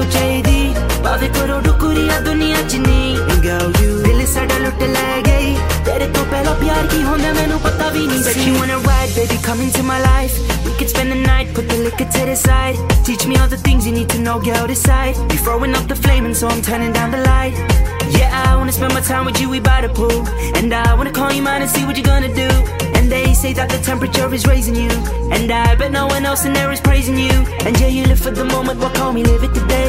को चाहिदी भावे करो डुकुरिया दुनिया च नहीं girl you दिल साडा लुट ले गई तेरे तो पहला प्यार की होंदा मैनू पता भी नहीं सी you wanna ride baby come into my life we could spend the night put the liquor to the side teach me all the things you need to know girl decide we throwing up the flame and so I'm turning down the light yeah I wanna spend my time with you we by the pool and I wanna call you mine and see what you're gonna do and they say that the temperature is raising you and I bet no one else in there is praising you and yeah you live for the moment well call me live it today